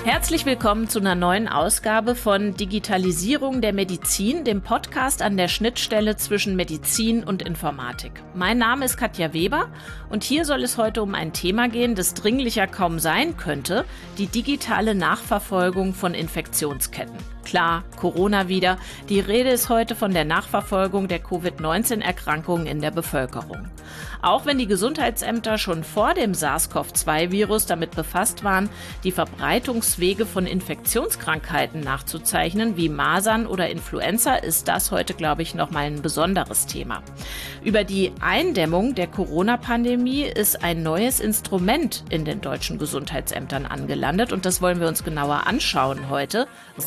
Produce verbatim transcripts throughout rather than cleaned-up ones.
Herzlich willkommen zu einer neuen Ausgabe von Digitalisierung der Medizin, dem Podcast an der Schnittstelle zwischen Medizin und Informatik. Mein Name ist Katja Weber und hier soll es heute um ein Thema gehen, das dringlicher kaum sein könnte: die digitale Nachverfolgung von Infektionsketten. Klar, Corona wieder. Die Rede ist heute von der Nachverfolgung der Covid neunzehn Erkrankungen in der Bevölkerung. Auch wenn die Gesundheitsämter schon vor dem SARS-CoV zwei Virus damit befasst waren, die Verbreitungswege von Infektionskrankheiten nachzuzeichnen, wie Masern oder Influenza, ist das heute, glaube ich, nochmal ein besonderes Thema. Über die Eindämmung der Corona-Pandemie ist ein neues Instrument in den deutschen Gesundheitsämtern angelandet und das wollen wir uns genauer anschauen heute.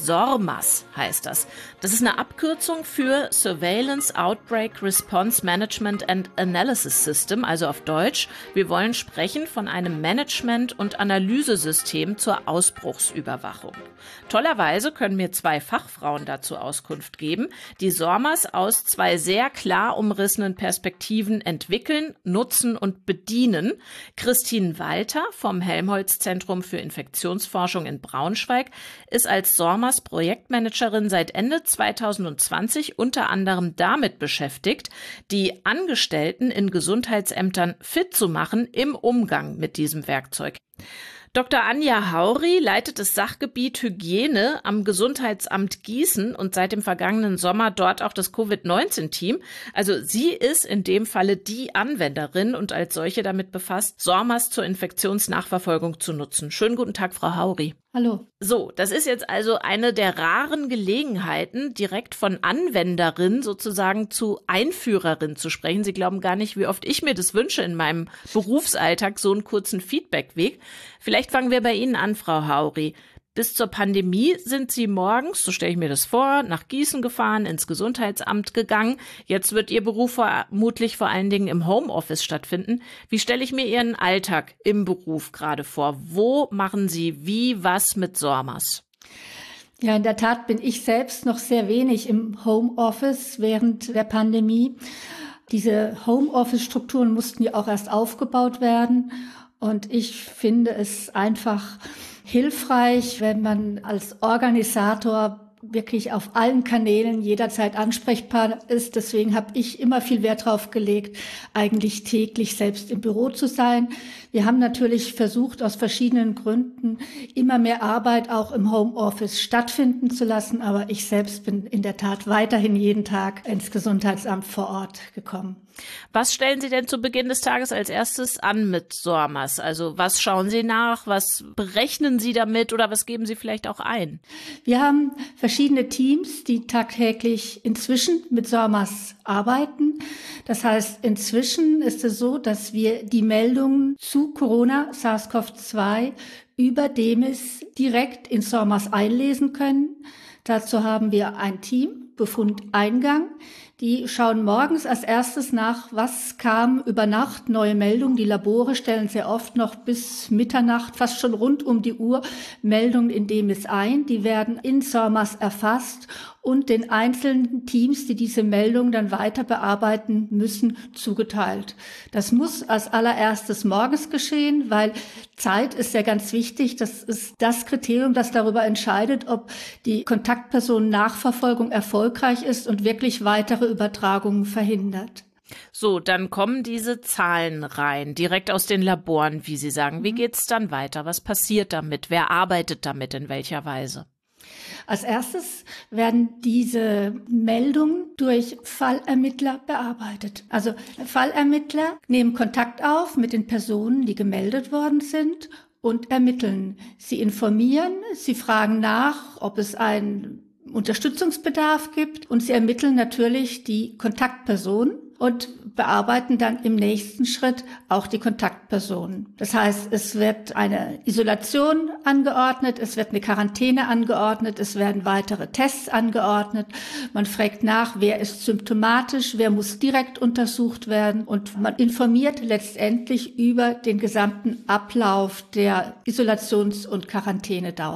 SORMAS heißt das. Das ist eine Abkürzung für Surveillance Outbreak Response Management and Analysis System, also auf Deutsch. Wir wollen sprechen von einem Management- und Analysesystem zur Ausbruchsüberwachung. Tollerweise können mir zwei Fachfrauen dazu Auskunft geben, die SORMAS aus zwei sehr klar umrissenen Perspektiven entwickeln, nutzen und bedienen. Christine Walter vom Helmholtz-Zentrum für Infektionsforschung in Braunschweig ist als SORMAS Projektmanagerin seit Ende zweitausendzwanzig unter anderem damit beschäftigt, die Angestellten in Gesundheitsämtern fit zu machen im Umgang mit diesem Werkzeug. Doktor Anja Hauri leitet das Sachgebiet Hygiene am Gesundheitsamt Gießen und seit dem vergangenen Sommer dort auch das Covid neunzehn Team. Also sie ist in dem Falle die Anwenderin und als solche damit befasst, SORMAS zur Infektionsnachverfolgung zu nutzen. Schönen guten Tag, Frau Hauri. Hallo. So, das ist jetzt also eine der raren Gelegenheiten, direkt von Anwenderin sozusagen zu Einführerin zu sprechen. Sie glauben gar nicht, wie oft ich mir das wünsche in meinem Berufsalltag, so einen kurzen Feedbackweg. Vielleicht fangen wir bei Ihnen an, Frau Hauri. Bis zur Pandemie sind Sie morgens, so stelle ich mir das vor, nach Gießen gefahren, ins Gesundheitsamt gegangen. Jetzt wird Ihr Beruf vermutlich vor allen Dingen im Homeoffice stattfinden. Wie stelle ich mir Ihren Alltag im Beruf gerade vor? Wo machen Sie wie was mit SORMAS? Ja, in der Tat bin ich selbst noch sehr wenig im Homeoffice während der Pandemie. Diese Homeoffice-Strukturen mussten ja auch erst aufgebaut werden. Und ich finde es einfach hilfreich, wenn man als Organisator wirklich auf allen Kanälen jederzeit ansprechbar ist. Deswegen habe ich immer viel Wert darauf gelegt, eigentlich täglich selbst im Büro zu sein. Wir haben natürlich versucht, aus verschiedenen Gründen immer mehr Arbeit auch im Homeoffice stattfinden zu lassen. Aber ich selbst bin in der Tat weiterhin jeden Tag ins Gesundheitsamt vor Ort gekommen. Was stellen Sie denn zu Beginn des Tages als erstes an mit SORMAS? Also was schauen Sie nach, was berechnen Sie damit oder was geben Sie vielleicht auch ein? Wir haben verschiedene Teams, die tagtäglich inzwischen mit SORMAS arbeiten. Das heißt, inzwischen ist es so, dass wir die Meldungen zu Corona, SARS-CoV zwei über DEMIS direkt in SORMAS einlesen können. Dazu haben wir ein Team, Befundeingang. Die schauen morgens als erstes nach, was kam über Nacht, neue Meldungen. Die Labore stellen sehr oft noch bis Mitternacht, fast schon rund um die Uhr, Meldungen in DEMIS ein. Die werden in SORMAS erfasst und den einzelnen Teams, die diese Meldungen dann weiter bearbeiten müssen, zugeteilt. Das muss als allererstes morgens geschehen, weil Zeit ist ja ganz wichtig. Das ist das Kriterium, das darüber entscheidet, ob die Kontaktpersonennachverfolgung erfolgreich ist und wirklich weitere Übertragungen verhindert. So, dann kommen diese Zahlen rein, direkt aus den Laboren, wie Sie sagen. Wie geht's dann weiter? Was passiert damit? Wer arbeitet damit? In welcher Weise? Als erstes werden diese Meldungen durch Fallermittler bearbeitet. Also Fallermittler nehmen Kontakt auf mit den Personen, die gemeldet worden sind und ermitteln. Sie informieren, sie fragen nach, ob es einen Unterstützungsbedarf gibt und sie ermitteln natürlich die Kontaktperson und bearbeiten dann im nächsten Schritt auch die Kontaktpersonen. Das heißt, es wird eine Isolation angeordnet, es wird eine Quarantäne angeordnet, es werden weitere Tests angeordnet. Man fragt nach, wer ist symptomatisch, wer muss direkt untersucht werden und man informiert letztendlich über den gesamten Ablauf der Isolations- und Quarantänedauer.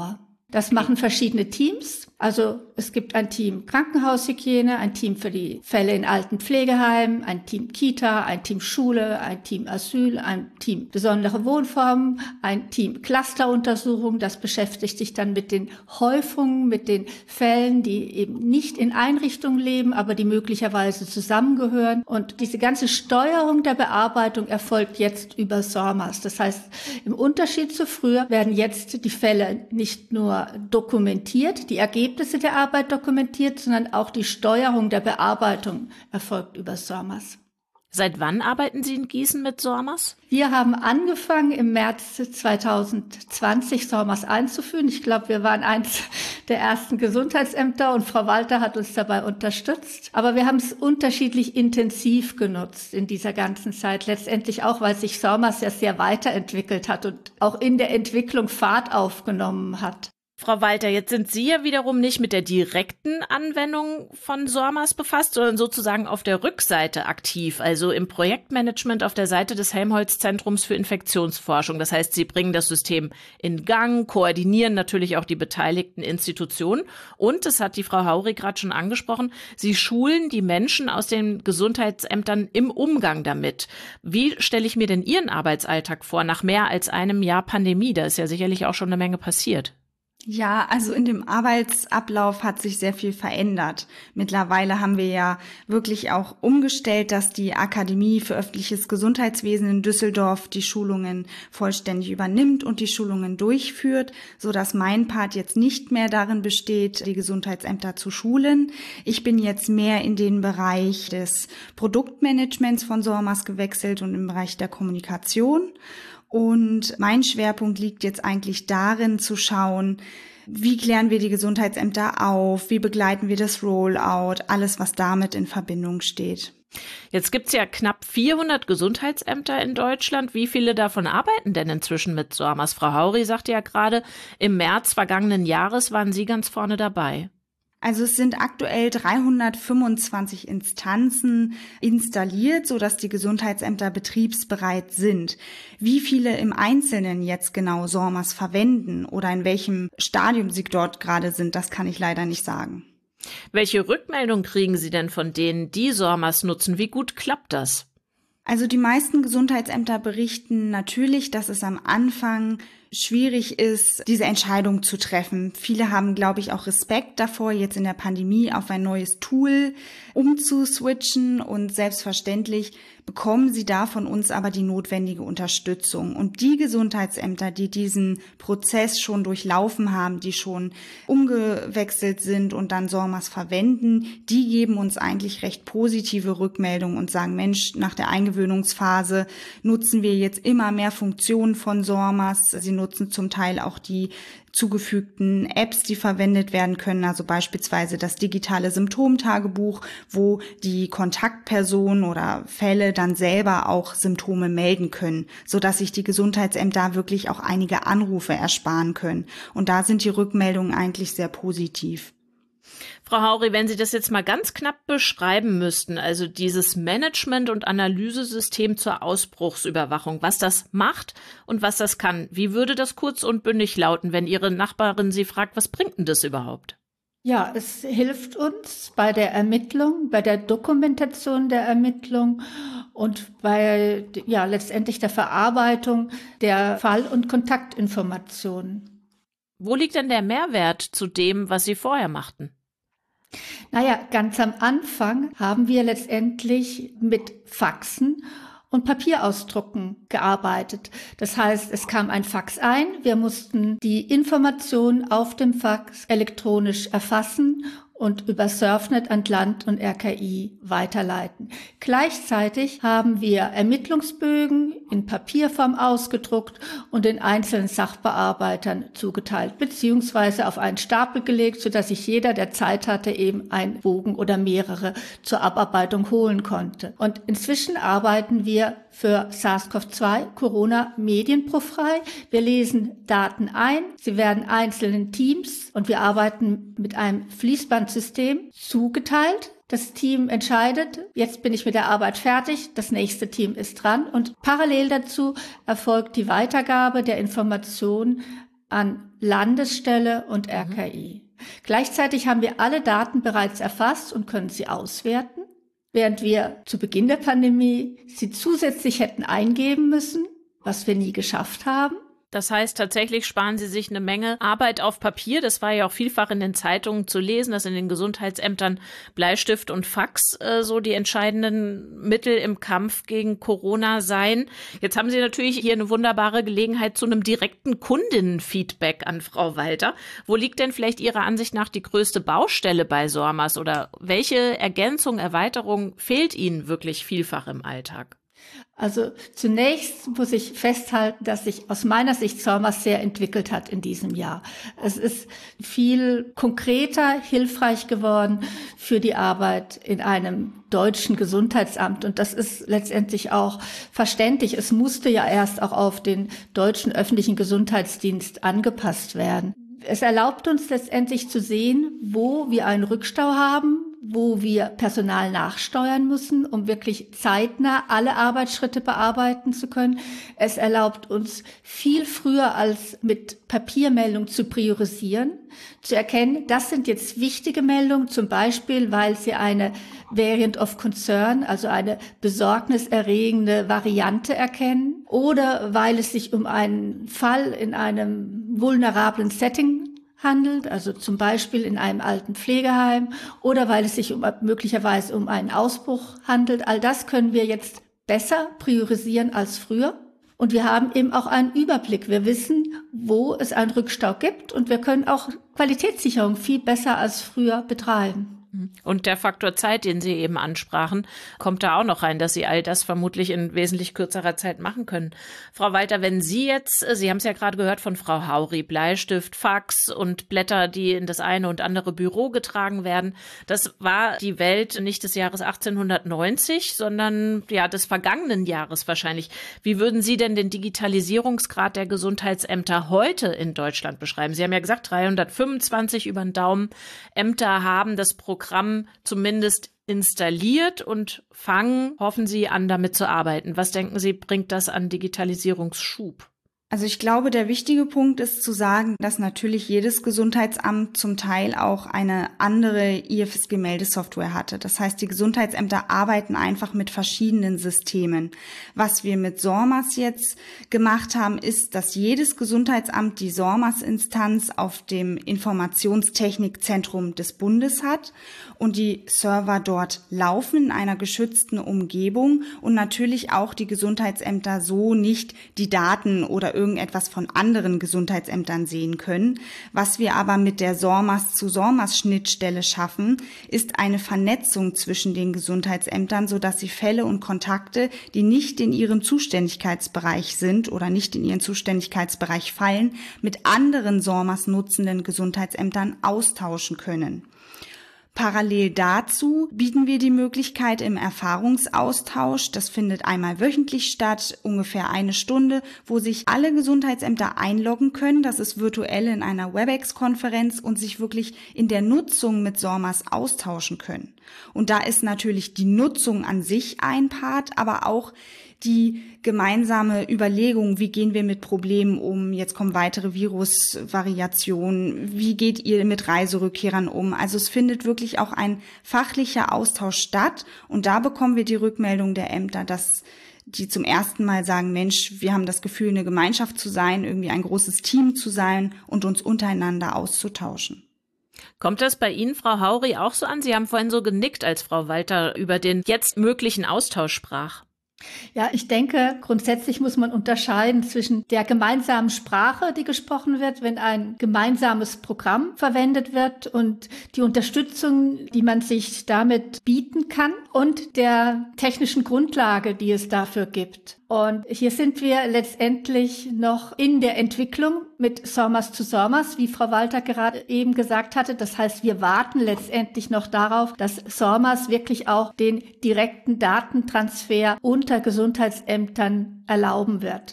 Das machen verschiedene Teams. Also es gibt ein Team Krankenhaushygiene, ein Team für die Fälle in alten Pflegeheimen, ein Team Kita, ein Team Schule, ein Team Asyl, ein Team besondere Wohnformen, ein Team Clusteruntersuchung. Das beschäftigt sich dann mit den Häufungen, mit den Fällen, die eben nicht in Einrichtungen leben, aber die möglicherweise zusammengehören. Und diese ganze Steuerung der Bearbeitung erfolgt jetzt über SORMAS. Das heißt, im Unterschied zu früher werden jetzt die Fälle nicht nur dokumentiert, die Ergebnisse der Arbeit dokumentiert, sondern auch die Steuerung der Bearbeitung erfolgt über SORMAS. Seit wann arbeiten Sie in Gießen mit SORMAS? Wir haben angefangen, im März zwanzig zwanzig SORMAS einzuführen. Ich glaube, wir waren eins der ersten Gesundheitsämter und Frau Walter hat uns dabei unterstützt. Aber wir haben es unterschiedlich intensiv genutzt in dieser ganzen Zeit. Letztendlich auch, weil sich SORMAS ja sehr weiterentwickelt hat und auch in der Entwicklung Fahrt aufgenommen hat. Frau Walter, jetzt sind Sie ja wiederum nicht mit der direkten Anwendung von SORMAS befasst, sondern sozusagen auf der Rückseite aktiv, also im Projektmanagement auf der Seite des Helmholtz-Zentrums für Infektionsforschung. Das heißt, Sie bringen das System in Gang, koordinieren natürlich auch die beteiligten Institutionen und, das hat die Frau Haury gerade schon angesprochen, Sie schulen die Menschen aus den Gesundheitsämtern im Umgang damit. Wie stelle ich mir denn Ihren Arbeitsalltag vor nach mehr als einem Jahr Pandemie? Da ist ja sicherlich auch schon eine Menge passiert. Ja, also in dem Arbeitsablauf hat sich sehr viel verändert. Mittlerweile haben wir ja wirklich auch umgestellt, dass die Akademie für öffentliches Gesundheitswesen in Düsseldorf die Schulungen vollständig übernimmt und die Schulungen durchführt, so dass mein Part jetzt nicht mehr darin besteht, die Gesundheitsämter zu schulen. Ich bin jetzt mehr in den Bereich des Produktmanagements von SORMAS gewechselt und im Bereich der Kommunikation. Und mein Schwerpunkt liegt jetzt eigentlich darin zu schauen, wie klären wir die Gesundheitsämter auf, wie begleiten wir das Rollout, alles, was damit in Verbindung steht. Jetzt gibt's ja knapp vierhundert Gesundheitsämter in Deutschland. Wie viele davon arbeiten denn inzwischen mit SORMAS? Frau Haury sagte ja gerade, im März vergangenen Jahres waren Sie ganz vorne dabei. Also es sind aktuell dreihundertfünfundzwanzig Instanzen installiert, sodass die Gesundheitsämter betriebsbereit sind. Wie viele im Einzelnen jetzt genau SORMAS verwenden oder in welchem Stadium sie dort gerade sind, das kann ich leider nicht sagen. Welche Rückmeldung kriegen Sie denn von denen, die SORMAS nutzen? Wie gut klappt das? Also die meisten Gesundheitsämter berichten natürlich, dass es am Anfang schwierig ist, diese Entscheidung zu treffen. Viele haben, glaube ich, auch Respekt davor, jetzt in der Pandemie auf ein neues Tool umzuswitchen und selbstverständlich bekommen sie da von uns aber die notwendige Unterstützung. Und die Gesundheitsämter, die diesen Prozess schon durchlaufen haben, die schon umgewechselt sind und dann SORMAS verwenden, die geben uns eigentlich recht positive Rückmeldungen und sagen, Mensch, nach der Eingewöhnungsphase nutzen wir jetzt immer mehr Funktionen von SORMAS. Sie nutzen zum Teil auch die zugefügten Apps, die verwendet werden können, also beispielsweise das digitale Symptomtagebuch, wo die Kontaktpersonen oder Fälle dann selber auch Symptome melden können, sodass sich die Gesundheitsämter wirklich auch einige Anrufe ersparen können. Und da sind die Rückmeldungen eigentlich sehr positiv. Frau Haury, wenn Sie das jetzt mal ganz knapp beschreiben müssten, also dieses Management- und Analysesystem zur Ausbruchsüberwachung, was das macht und was das kann, wie würde das kurz und bündig lauten, wenn Ihre Nachbarin Sie fragt, was bringt denn das überhaupt? Ja, es hilft uns bei der Ermittlung, bei der Dokumentation der Ermittlung und bei ja letztendlich der Verarbeitung der Fall- und Kontaktinformationen. Wo liegt denn der Mehrwert zu dem, was Sie vorher machten? Naja, ganz am Anfang haben wir letztendlich mit Faxen und Papierausdrucken gearbeitet. Das heißt, es kam ein Fax ein, wir mussten die Information auf dem Fax elektronisch erfassen und über Surfnet an Land und R K I weiterleiten. Gleichzeitig haben wir Ermittlungsbögen in Papierform ausgedruckt und den einzelnen Sachbearbeitern zugeteilt, beziehungsweise auf einen Stapel gelegt, sodass sich jeder, der Zeit hatte, eben einen Bogen oder mehrere zur Abarbeitung holen konnte. Und inzwischen arbeiten wir für SARS-C o V zwei Corona medienprofrei. Wir lesen Daten ein, sie werden einzelnen Teams und wir arbeiten mit einem Fließbandsystem zugeteilt. Das Team entscheidet, jetzt bin ich mit der Arbeit fertig, das nächste Team ist dran und parallel dazu erfolgt die Weitergabe der Informationen an Landesstelle und R K I. Mhm. Gleichzeitig haben wir alle Daten bereits erfasst und können sie auswerten, während wir zu Beginn der Pandemie sie zusätzlich hätten eingeben müssen, was wir nie geschafft haben. Das heißt, tatsächlich sparen Sie sich eine Menge Arbeit auf Papier. Das war ja auch vielfach in den Zeitungen zu lesen, dass in den Gesundheitsämtern Bleistift und Fax äh, so die entscheidenden Mittel im Kampf gegen Corona seien. Jetzt haben Sie natürlich hier eine wunderbare Gelegenheit zu einem direkten Kundinnenfeedback an Frau Walter. Wo liegt denn vielleicht Ihrer Ansicht nach die größte Baustelle bei SORMAS oder welche Ergänzung, Erweiterung fehlt Ihnen wirklich vielfach im Alltag? Also zunächst muss ich festhalten, dass sich aus meiner Sicht SORMAS sehr entwickelt hat in diesem Jahr. Es ist viel konkreter, hilfreich geworden für die Arbeit in einem deutschen Gesundheitsamt. Und das ist letztendlich auch verständlich. Es musste ja erst auch auf den deutschen öffentlichen Gesundheitsdienst angepasst werden. Es erlaubt uns letztendlich zu sehen, wo wir einen Rückstau haben, wo wir Personal nachsteuern müssen, um wirklich zeitnah alle Arbeitsschritte bearbeiten zu können. Es erlaubt uns viel früher als mit Papiermeldung zu priorisieren, zu erkennen, das sind jetzt wichtige Meldungen, zum Beispiel, weil sie eine Variant of Concern, also eine besorgniserregende Variante erkennen, oder weil es sich um einen Fall in einem vulnerablen Setting handelt, also zum Beispiel in einem alten Pflegeheim, oder weil es sich um, möglicherweise um einen Ausbruch handelt. All das können wir jetzt besser priorisieren als früher. Und wir haben eben auch einen Überblick. Wir wissen, wo es einen Rückstau gibt, und wir können auch Qualitätssicherung viel besser als früher betreiben. Und der Faktor Zeit, den Sie eben ansprachen, kommt da auch noch rein, dass Sie all das vermutlich in wesentlich kürzerer Zeit machen können. Frau Walter, wenn Sie jetzt, Sie haben es ja gerade gehört von Frau Haury, Bleistift, Fax und Blätter, die in das eine und andere Büro getragen werden, das war die Welt nicht des Jahres achtzehnhundertneunzig, sondern ja des vergangenen Jahres wahrscheinlich. Wie würden Sie denn den Digitalisierungsgrad der Gesundheitsämter heute in Deutschland beschreiben? Sie haben ja gesagt, dreihundertfünfundzwanzig über den Daumen Ämter haben das Programm Programm zumindest installiert und fangen, hoffen Sie, an, damit zu arbeiten. Was denken Sie, bringt das an Digitalisierungsschub? Also ich glaube, der wichtige Punkt ist zu sagen, dass natürlich jedes Gesundheitsamt zum Teil auch eine andere I F S G-Meldesoftware hatte. Das heißt, die Gesundheitsämter arbeiten einfach mit verschiedenen Systemen. Was wir mit SORMAS jetzt gemacht haben, ist, dass jedes Gesundheitsamt die SORMAS-Instanz auf dem Informationstechnikzentrum des Bundes hat und die Server dort laufen in einer geschützten Umgebung und natürlich auch die Gesundheitsämter so nicht die Daten oder irgendetwas von anderen Gesundheitsämtern sehen können. Was wir aber mit der SORMAS zu SORMAS Schnittstelle schaffen, ist eine Vernetzung zwischen den Gesundheitsämtern, sodass sie Fälle und Kontakte, die nicht in ihrem Zuständigkeitsbereich sind oder nicht in ihren Zuständigkeitsbereich fallen, mit anderen SORMAS nutzenden Gesundheitsämtern austauschen können. Parallel dazu bieten wir die Möglichkeit im Erfahrungsaustausch, das findet einmal wöchentlich statt, ungefähr eine Stunde, wo sich alle Gesundheitsämter einloggen können, das ist virtuell in einer WebEx-Konferenz, und sich wirklich in der Nutzung mit SORMAS austauschen können. Und da ist natürlich die Nutzung an sich ein Part, aber auch die gemeinsame Überlegung, wie gehen wir mit Problemen um, jetzt kommen weitere Virusvariationen, wie geht ihr mit Reiserückkehrern um? Also es findet wirklich auch ein fachlicher Austausch statt, und da bekommen wir die Rückmeldung der Ämter, dass die zum ersten Mal sagen, Mensch, wir haben das Gefühl, eine Gemeinschaft zu sein, irgendwie ein großes Team zu sein und uns untereinander auszutauschen. Kommt das bei Ihnen, Frau Haury, auch so an? Sie haben vorhin so genickt, als Frau Walter über den jetzt möglichen Austausch sprach. Ja, ich denke, grundsätzlich muss man unterscheiden zwischen der gemeinsamen Sprache, die gesprochen wird, wenn ein gemeinsames Programm verwendet wird, und die Unterstützung, die man sich damit bieten kann, und der technischen Grundlage, die es dafür gibt. Und hier sind wir letztendlich noch in der Entwicklung mit SORMAS zu SORMAS, wie Frau Walter gerade eben gesagt hatte. Das heißt, wir warten letztendlich noch darauf, dass SORMAS wirklich auch den direkten Datentransfer unter Gesundheitsämtern erlauben wird.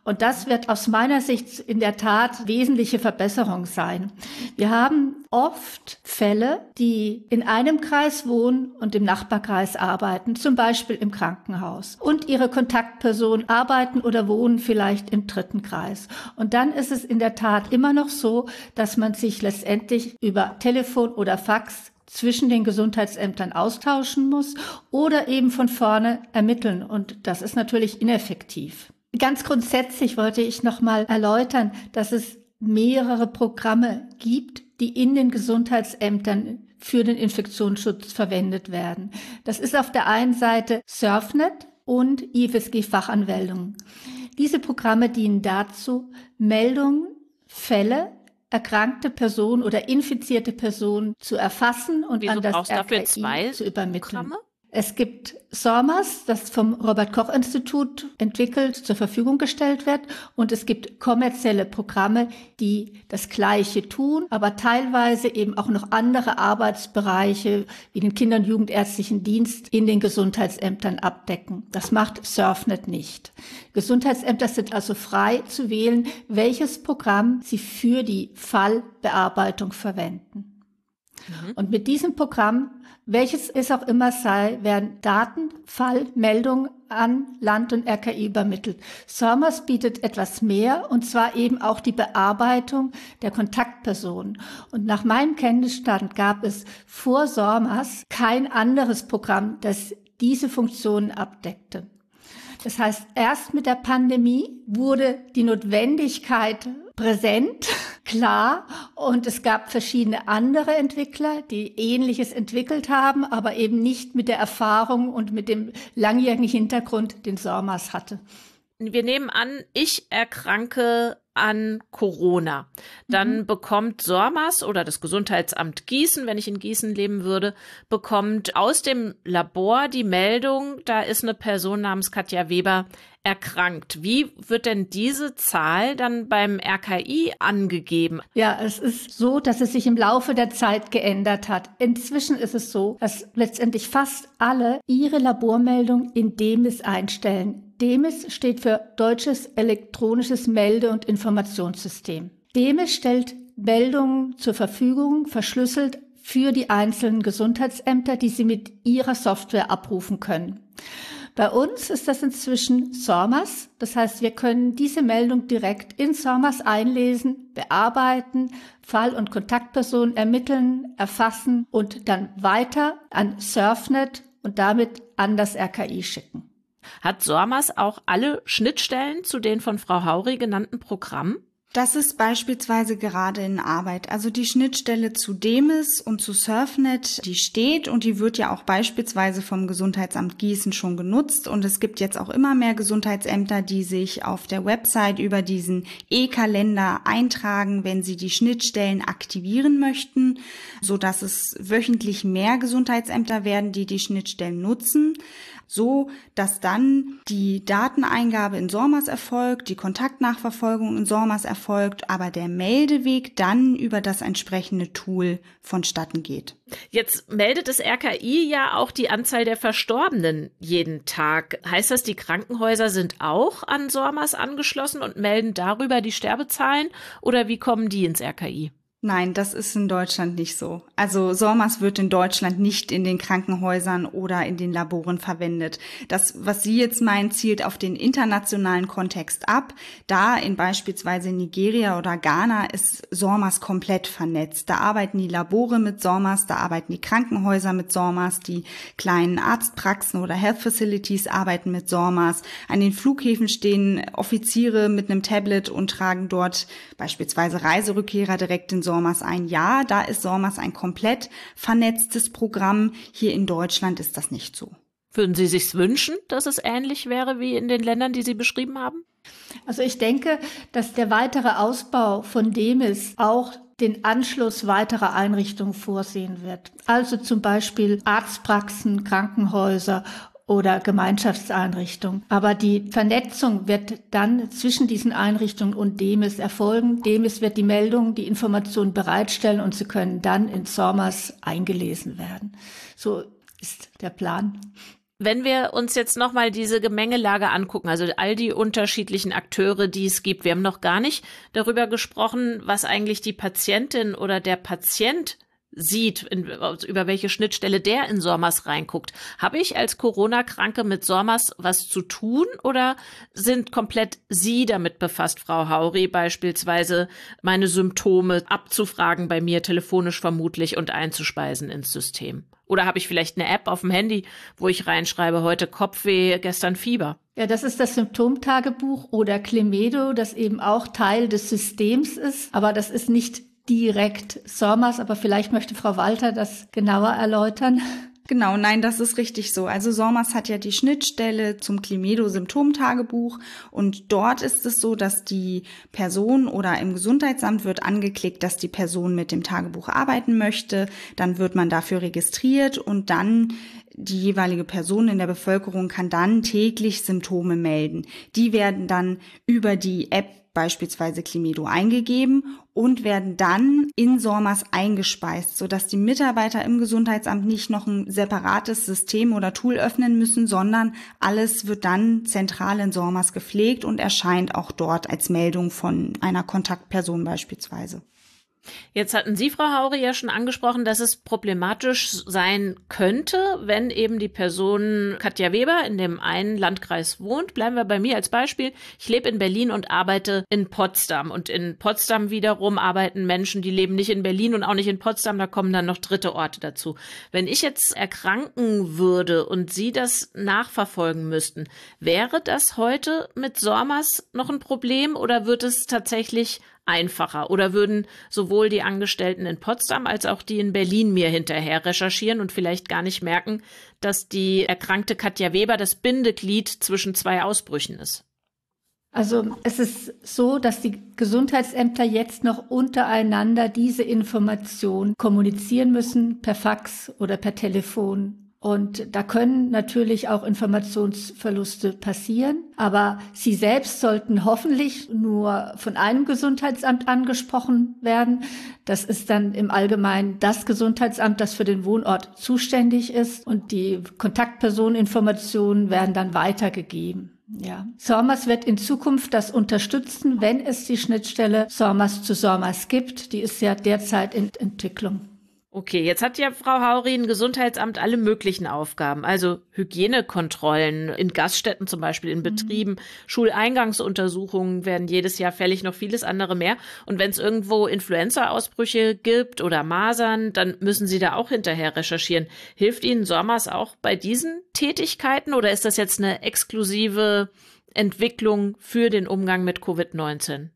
Und das wird aus meiner Sicht in der Tat wesentliche Verbesserung sein. Wir haben oft Fälle, die in einem Kreis wohnen und im Nachbarkreis arbeiten, zum Beispiel im Krankenhaus. Und ihre Kontaktpersonen arbeiten oder wohnen vielleicht im dritten Kreis. Und dann ist es in der Tat immer noch so, dass man sich letztendlich über Telefon oder Fax zwischen den Gesundheitsämtern austauschen muss oder eben von vorne ermitteln. Und das ist natürlich ineffektiv. Ganz grundsätzlich wollte ich noch mal erläutern, dass es mehrere Programme gibt, die in den Gesundheitsämtern für den Infektionsschutz verwendet werden. Das ist auf der einen Seite Surfnet und I F S G-Fachanmeldungen. Diese Programme dienen dazu, Meldungen, Fälle, erkrankte Personen oder infizierte Personen zu erfassen und Wieso an das R K I zwei zu übermitteln. Programme? Es gibt SORMAS, das vom Robert-Koch-Institut entwickelt, zur Verfügung gestellt wird. Und es gibt kommerzielle Programme, die das Gleiche tun, aber teilweise eben auch noch andere Arbeitsbereiche wie den Kinder- und Jugendärztlichen Dienst in den Gesundheitsämtern abdecken. Das macht Surfnet nicht. Gesundheitsämter sind also frei zu wählen, welches Programm sie für die Fallbearbeitung verwenden. Und mit diesem Programm, welches es auch immer sei, werden Daten, Fallmeldungen an Land und R K I übermittelt. SORMAS bietet etwas mehr, und zwar eben auch die Bearbeitung der Kontaktpersonen. Und nach meinem Kenntnisstand gab es vor SORMAS kein anderes Programm, das diese Funktionen abdeckte. Das heißt, erst mit der Pandemie wurde die Notwendigkeit präsent, klar, und es gab verschiedene andere Entwickler, die Ähnliches entwickelt haben, aber eben nicht mit der Erfahrung und mit dem langjährigen Hintergrund, den SORMAS hatte. Wir nehmen an, ich erkranke an Corona. Dann mhm. bekommt SORMAS oder das Gesundheitsamt Gießen, wenn ich in Gießen leben würde, bekommt aus dem Labor die Meldung, da ist eine Person namens Katja Weber erkrankt. Wie wird denn diese Zahl dann beim R K I angegeben? Ja, es ist so, dass es sich im Laufe der Zeit geändert hat. Inzwischen ist es so, dass letztendlich fast alle ihre Labormeldung in DEMIS einstellen. DEMIS steht für Deutsches Elektronisches Melde- und Informationssystem. DEMIS stellt Meldungen zur Verfügung, verschlüsselt für die einzelnen Gesundheitsämter, die sie mit ihrer Software abrufen können. Bei uns ist das inzwischen SORMAS. Das heißt, wir können diese Meldung direkt in SORMAS einlesen, bearbeiten, Fall- und Kontaktpersonen ermitteln, erfassen und dann weiter an Surfnet und damit an das R K I schicken. Hat SORMAS auch alle Schnittstellen zu den von Frau Haury genannten Programmen? Das ist beispielsweise gerade in Arbeit. Also die Schnittstelle zu DEMIS und zu Surfnet, die steht und die wird ja auch beispielsweise vom Gesundheitsamt Gießen schon genutzt. Und es gibt jetzt auch immer mehr Gesundheitsämter, die sich auf der Website über diesen E-Kalender eintragen, wenn sie die Schnittstellen aktivieren möchten, sodass es wöchentlich mehr Gesundheitsämter werden, die die Schnittstellen nutzen. So, dass dann die Dateneingabe in SORMAS erfolgt, die Kontaktnachverfolgung in SORMAS erfolgt, aber der Meldeweg dann über das entsprechende Tool vonstatten geht. Jetzt meldet das R K I ja auch die Anzahl der Verstorbenen jeden Tag. Heißt das, die Krankenhäuser sind auch an SORMAS angeschlossen und melden darüber die Sterbezahlen, oder wie kommen die ins R K I? Nein, das ist in Deutschland nicht so. Also SORMAS wird in Deutschland nicht in den Krankenhäusern oder in den Laboren verwendet. Das, was Sie jetzt meinen, zielt auf den internationalen Kontext ab. Da in beispielsweise Nigeria oder Ghana ist SORMAS komplett vernetzt. Da arbeiten die Labore mit SORMAS, da arbeiten die Krankenhäuser mit SORMAS, die kleinen Arztpraxen oder Health Facilities arbeiten mit SORMAS. An den Flughäfen stehen Offiziere mit einem Tablet und tragen dort beispielsweise Reiserückkehrer direkt in SORMAS ein. Ja, da ist SORMAS ein komplett vernetztes Programm. Hier in Deutschland ist das nicht so. Würden Sie sich wünschen, dass es ähnlich wäre wie in den Ländern, die Sie beschrieben haben? Also ich denke, dass der weitere Ausbau von DEMIS auch den Anschluss weiterer Einrichtungen vorsehen wird. Also zum Beispiel Arztpraxen, Krankenhäuser oder Gemeinschaftseinrichtungen. Aber die Vernetzung wird dann zwischen diesen Einrichtungen und DEMIS erfolgen. DEMIS wird die Meldungen, die Informationen bereitstellen und sie können dann in SORMAS eingelesen werden. So ist der Plan. Wenn wir uns jetzt nochmal diese Gemengelage angucken, also all die unterschiedlichen Akteure, die es gibt, wir haben noch gar nicht darüber gesprochen, was eigentlich die Patientin oder der Patient sieht, in, über welche Schnittstelle der in SORMAS reinguckt. Habe ich als Corona-Kranke mit SORMAS was zu tun oder sind komplett Sie damit befasst, Frau Haury, beispielsweise meine Symptome abzufragen bei mir, telefonisch vermutlich, und einzuspeisen ins System? Oder habe ich vielleicht eine App auf dem Handy, wo ich reinschreibe, heute Kopfweh, gestern Fieber? Ja, das ist das Symptomtagebuch oder Klimedo, das eben auch Teil des Systems ist, aber das ist nicht direkt SORMAS, aber vielleicht möchte Frau Walter das genauer erläutern. Genau, nein, das ist richtig so. Also SORMAS hat ja die Schnittstelle zum Klimedo-Symptomtagebuch und dort ist es so, dass die Person oder im Gesundheitsamt wird angeklickt, dass die Person mit dem Tagebuch arbeiten möchte. Dann wird man dafür registriert und dann die jeweilige Person in der Bevölkerung kann dann täglich Symptome melden. Die werden dann über die App beispielsweise Klimedo eingegeben und werden dann in SORMAS eingespeist, sodass die Mitarbeiter im Gesundheitsamt nicht noch ein separates System oder Tool öffnen müssen, sondern alles wird dann zentral in SORMAS gepflegt und erscheint auch dort als Meldung von einer Kontaktperson beispielsweise. Jetzt hatten Sie, Frau Haury, ja schon angesprochen, dass es problematisch sein könnte, wenn eben die Person Katja Weber in dem einen Landkreis wohnt. Bleiben wir bei mir als Beispiel. Ich lebe in Berlin und arbeite in Potsdam. Und in Potsdam wiederum arbeiten Menschen, die leben nicht in Berlin und auch nicht in Potsdam. Da kommen dann noch dritte Orte dazu. Wenn ich jetzt erkranken würde und Sie das nachverfolgen müssten, wäre das heute mit SORMAS noch ein Problem oder wird es tatsächlich einfacher? Oder würden sowohl die Angestellten in Potsdam als auch die in Berlin mir hinterher recherchieren und vielleicht gar nicht merken, dass die erkrankte Katja Weber das Bindeglied zwischen zwei Ausbrüchen ist? Also es ist so, dass die Gesundheitsämter jetzt noch untereinander diese Information kommunizieren müssen, per Fax oder per Telefon. Und da können natürlich auch Informationsverluste passieren. Aber Sie selbst sollten hoffentlich nur von einem Gesundheitsamt angesprochen werden. Das ist dann im Allgemeinen das Gesundheitsamt, das für den Wohnort zuständig ist. Und die Kontaktpersoneninformationen werden dann weitergegeben. Ja. SORMAS wird in Zukunft das unterstützen, wenn es die Schnittstelle SORMAS zu SORMAS gibt. Die ist ja derzeit in Entwicklung. Okay, jetzt hat ja Frau Haury ein Gesundheitsamt alle möglichen Aufgaben, also Hygienekontrollen in Gaststätten zum Beispiel, in Betrieben, mhm. Schuleingangsuntersuchungen werden jedes Jahr fällig, noch vieles andere mehr. Und wenn es irgendwo Influenza-Ausbrüche gibt oder Masern, dann müssen Sie da auch hinterher recherchieren. Hilft Ihnen SORMAS auch bei diesen Tätigkeiten oder ist das jetzt eine exklusive Entwicklung für den Umgang mit Covid neunzehn?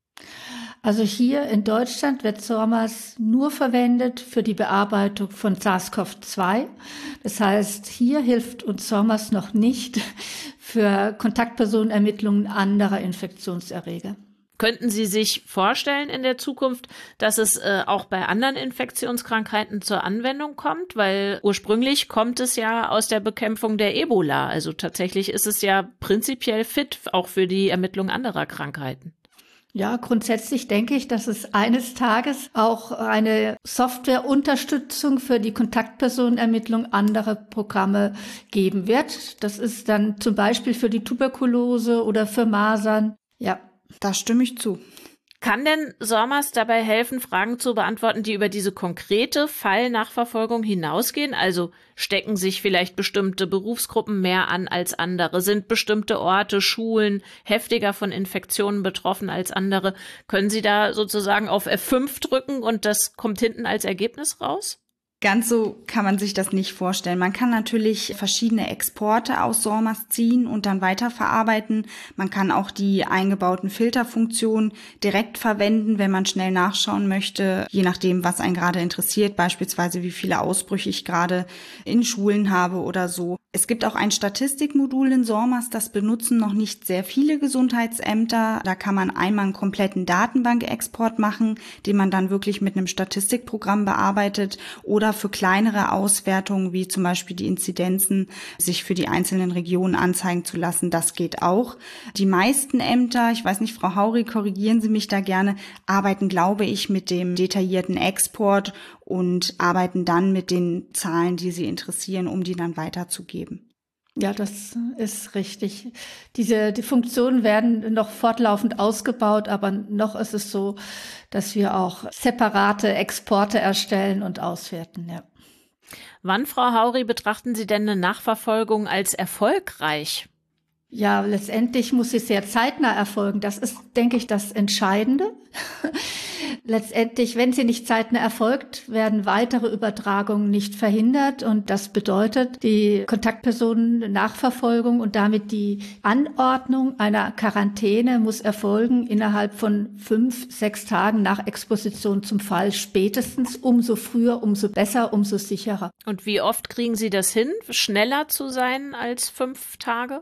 Also hier in Deutschland wird SORMAS nur verwendet für die Bearbeitung von SARS-C o V zwei. Das heißt, hier hilft uns SORMAS noch nicht für Kontaktpersonenermittlungen anderer Infektionserreger. Könnten Sie sich vorstellen in der Zukunft, dass es äh, auch bei anderen Infektionskrankheiten zur Anwendung kommt? Weil ursprünglich kommt es ja aus der Bekämpfung der Ebola. Also tatsächlich ist es ja prinzipiell fit, auch für die Ermittlung anderer Krankheiten. Ja, grundsätzlich denke ich, dass es eines Tages auch eine Softwareunterstützung für die Kontaktpersonenermittlung anderer Programme geben wird. Das ist dann zum Beispiel für die Tuberkulose oder für Masern. Ja, da stimme ich zu. Kann denn SORMAS dabei helfen, Fragen zu beantworten, die über diese konkrete Fallnachverfolgung hinausgehen? Also stecken sich vielleicht bestimmte Berufsgruppen mehr an als andere? Sind bestimmte Orte, Schulen heftiger von Infektionen betroffen als andere? Können Sie da sozusagen auf F fünf drücken und das kommt hinten als Ergebnis raus? Ganz so kann man sich das nicht vorstellen. Man kann natürlich verschiedene Exporte aus SORMAS ziehen und dann weiterverarbeiten. Man kann auch die eingebauten Filterfunktionen direkt verwenden, wenn man schnell nachschauen möchte, je nachdem, was einen gerade interessiert, beispielsweise wie viele Ausbrüche ich gerade in Schulen habe oder so. Es gibt auch ein Statistikmodul in SORMAS, das benutzen noch nicht sehr viele Gesundheitsämter. Da kann man einmal einen kompletten Datenbankexport machen, den man dann wirklich mit einem Statistikprogramm bearbeitet oder für kleinere Auswertungen, wie zum Beispiel die Inzidenzen, sich für die einzelnen Regionen anzeigen zu lassen. Das geht auch. Die meisten Ämter, ich weiß nicht, Frau Haury, korrigieren Sie mich da gerne, arbeiten, glaube ich, mit dem detaillierten Export und arbeiten dann mit den Zahlen, die sie interessieren, um die dann weiterzugeben. Ja, das ist richtig. Diese die Funktionen werden noch fortlaufend ausgebaut, aber noch ist es so, dass wir auch separate Exporte erstellen und auswerten. Ja. Wann, Frau Haury, betrachten Sie denn eine Nachverfolgung als erfolgreich? Ja, letztendlich muss sie sehr zeitnah erfolgen. Das ist, denke ich, das Entscheidende. Letztendlich, wenn sie nicht zeitnah erfolgt, werden weitere Übertragungen nicht verhindert. Und das bedeutet, die Kontaktpersonennachverfolgung und damit die Anordnung einer Quarantäne muss erfolgen innerhalb von fünf, sechs Tagen nach Exposition zum Fall. Spätestens umso früher, umso besser, umso sicherer. Und wie oft kriegen Sie das hin, schneller zu sein als fünf Tage?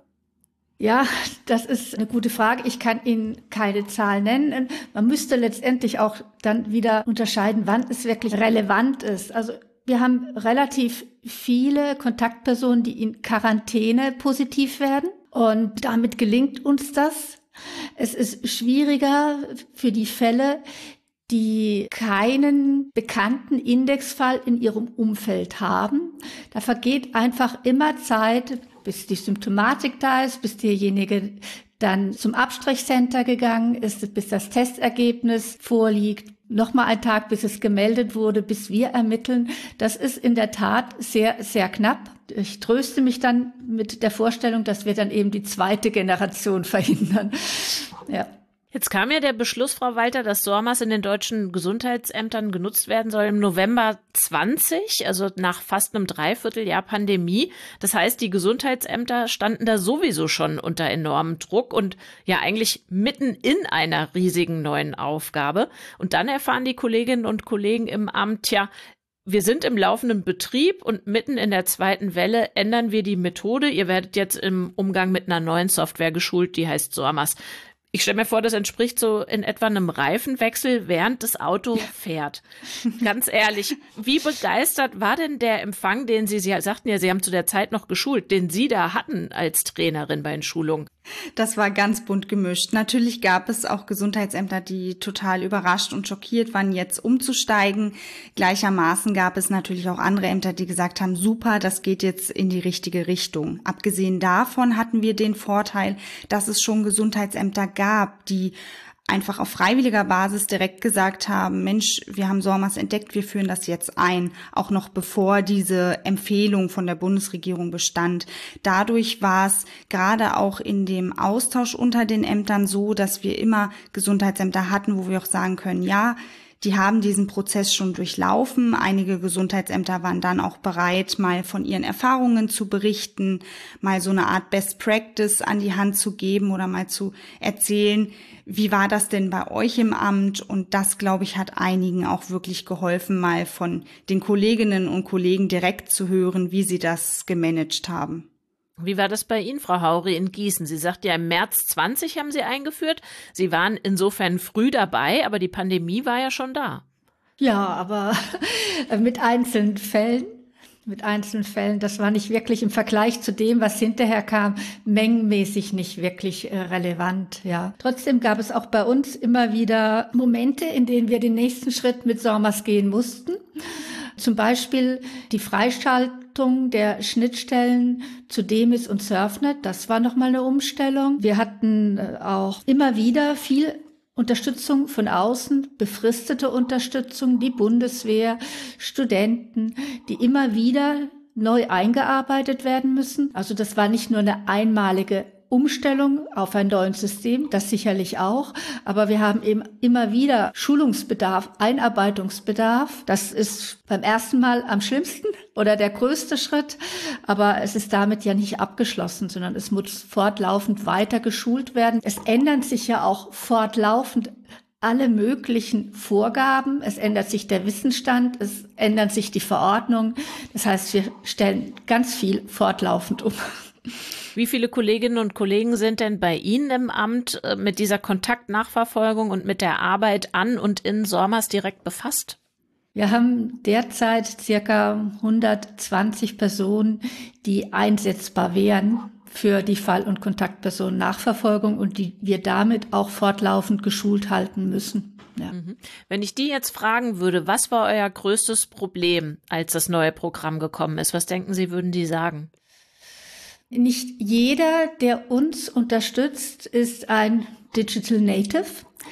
Ja, das ist eine gute Frage. Ich kann Ihnen keine Zahl nennen. Man müsste letztendlich auch dann wieder unterscheiden, wann es wirklich relevant ist. Also wir haben relativ viele Kontaktpersonen, die in Quarantäne positiv werden. Und damit gelingt uns das. Es ist schwieriger für die Fälle, die keinen bekannten Indexfall in ihrem Umfeld haben. Da vergeht einfach immer Zeit, bis die Symptomatik da ist, bis derjenige dann zum Abstrichcenter gegangen ist, bis das Testergebnis vorliegt. Nochmal ein Tag, bis es gemeldet wurde, bis wir ermitteln. Das ist in der Tat sehr, sehr knapp. Ich tröste mich dann mit der Vorstellung, dass wir dann eben die zweite Generation verhindern. Ja. Jetzt kam ja der Beschluss, Frau Walter, dass SORMAS in den deutschen Gesundheitsämtern genutzt werden soll im November zwanzig, also nach fast einem Dreivierteljahr Pandemie. Das heißt, die Gesundheitsämter standen da sowieso schon unter enormem Druck und ja eigentlich mitten in einer riesigen neuen Aufgabe. Und dann erfahren die Kolleginnen und Kollegen im Amt, ja, wir sind im laufenden Betrieb und mitten in der zweiten Welle ändern wir die Methode. Ihr werdet jetzt im Umgang mit einer neuen Software geschult, die heißt SORMAS. Ich stelle mir vor, das entspricht so in etwa einem Reifenwechsel, während das Auto fährt. Ganz ehrlich, wie begeistert war denn der Empfang, den Sie, Sie sagten ja, Sie haben zu der Zeit noch geschult, den Sie da hatten als Trainerin bei den Schulungen? Das war ganz bunt gemischt. Natürlich gab es auch Gesundheitsämter, die total überrascht und schockiert waren, jetzt umzusteigen. Gleichermaßen gab es natürlich auch andere Ämter, die gesagt haben, super, das geht jetzt in die richtige Richtung. Abgesehen davon hatten wir den Vorteil, dass es schon Gesundheitsämter gab, die einfach auf freiwilliger Basis direkt gesagt haben, Mensch, wir haben SORMAS entdeckt, wir führen das jetzt ein, auch noch bevor diese Empfehlung von der Bundesregierung bestand. Dadurch war es gerade auch in dem Austausch unter den Ämtern so, dass wir immer Gesundheitsämter hatten, wo wir auch sagen können, ja, die haben diesen Prozess schon durchlaufen. Einige Gesundheitsämter waren dann auch bereit, mal von ihren Erfahrungen zu berichten, mal so eine Art Best Practice an die Hand zu geben oder mal zu erzählen, wie war das denn bei euch im Amt? Und das, glaube ich, hat einigen auch wirklich geholfen, mal von den Kolleginnen und Kollegen direkt zu hören, wie sie das gemanagt haben. Wie war das bei Ihnen, Frau Haury, in Gießen? Sie sagt ja, im März zwanzig haben Sie eingeführt. Sie waren insofern früh dabei, aber die Pandemie war ja schon da. Ja, aber mit einzelnen Fällen. Mit einzelnen Fällen, das war nicht wirklich im Vergleich zu dem, was hinterher kam, mengenmäßig nicht wirklich äh, relevant, ja. Trotzdem gab es auch bei uns immer wieder Momente, in denen wir den nächsten Schritt mit SORMAS gehen mussten. Zum Beispiel die Freischaltung der Schnittstellen zu DEMIS und Surfnet, das war nochmal eine Umstellung. Wir hatten äh, auch immer wieder viel Unterstützung von außen, befristete Unterstützung, die Bundeswehr, Studenten, die immer wieder neu eingearbeitet werden müssen. Also das war nicht nur eine einmalige Umstellung auf ein neues System, das sicherlich auch, aber wir haben eben immer wieder Schulungsbedarf, Einarbeitungsbedarf. Das ist beim ersten Mal am schlimmsten oder der größte Schritt, aber es ist damit ja nicht abgeschlossen, sondern es muss fortlaufend weiter geschult werden. Es ändern sich ja auch fortlaufend alle möglichen Vorgaben. Es ändert sich der Wissensstand, es ändern sich die Verordnungen. Das heißt, wir stellen ganz viel fortlaufend um. Wie viele Kolleginnen und Kollegen sind denn bei Ihnen im Amt mit dieser Kontaktnachverfolgung und mit der Arbeit an und in SORMAS direkt befasst? Wir haben derzeit circa hundertzwanzig Personen, die einsetzbar wären für die Fall- und Kontaktpersonennachverfolgung und die wir damit auch fortlaufend geschult halten müssen. Ja. Wenn ich die jetzt fragen würde, was war euer größtes Problem, als das neue Programm gekommen ist? Was denken Sie, würden die sagen? Nicht jeder, der uns unterstützt, ist ein Digital Native,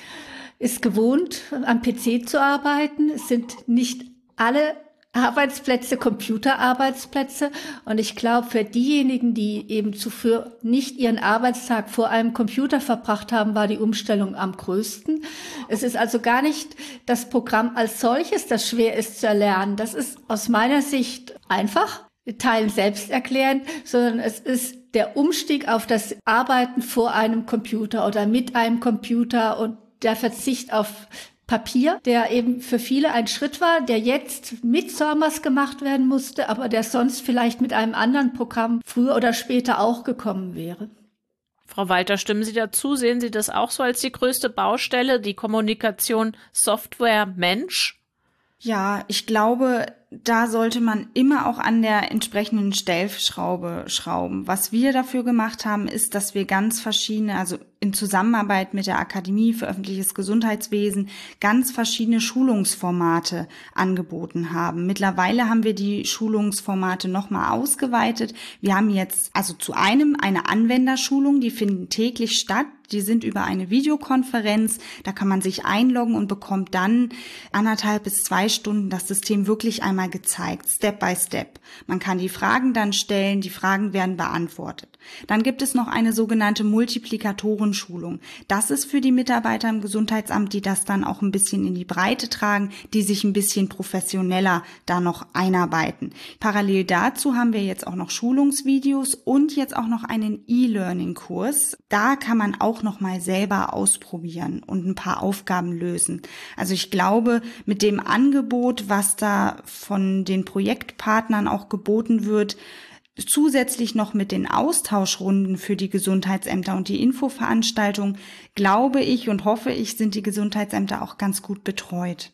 ist gewohnt, am P C zu arbeiten. Es sind nicht alle Arbeitsplätze, Computerarbeitsplätze. Und ich glaube, für diejenigen, die eben zuvor nicht ihren Arbeitstag vor einem Computer verbracht haben, war die Umstellung am größten. Es ist also gar nicht das Programm als solches, das schwer ist zu erlernen. Das ist aus meiner Sicht einfach, Teilen selbst erklären, sondern es ist der Umstieg auf das Arbeiten vor einem Computer oder mit einem Computer und der Verzicht auf Papier, der eben für viele ein Schritt war, der jetzt mit SORMAS gemacht werden musste, aber der sonst vielleicht mit einem anderen Programm früher oder später auch gekommen wäre. Frau Walter, stimmen Sie dazu? Sehen Sie das auch so als die größte Baustelle, die Kommunikation Software-Mensch? Ja, ich glaube, da sollte man immer auch an der entsprechenden Stellschraube schrauben. Was wir dafür gemacht haben, ist, dass wir ganz verschiedene, also in Zusammenarbeit mit der Akademie für öffentliches Gesundheitswesen, ganz verschiedene Schulungsformate angeboten haben. Mittlerweile haben wir die Schulungsformate nochmal ausgeweitet. Wir haben jetzt also zu einem eine Anwenderschulung, die finden täglich statt. Die sind über eine Videokonferenz. Da kann man sich einloggen und bekommt dann anderthalb bis zwei Stunden das System wirklich einmal gezeigt, Step by Step. Man kann die Fragen dann stellen, die Fragen werden beantwortet. Dann gibt es noch eine sogenannte Multiplikatorenschulung. Das ist für die Mitarbeiter im Gesundheitsamt, die das dann auch ein bisschen in die Breite tragen, die sich ein bisschen professioneller da noch einarbeiten. Parallel dazu haben wir jetzt auch noch Schulungsvideos und jetzt auch noch einen E-Learning-Kurs. Da kann man auch noch mal selber ausprobieren und ein paar Aufgaben lösen. Also ich glaube, mit dem Angebot, was da von den Projektpartnern auch geboten wird, zusätzlich noch mit den Austauschrunden für die Gesundheitsämter und die Infoveranstaltung, glaube ich und hoffe ich, sind die Gesundheitsämter auch ganz gut betreut.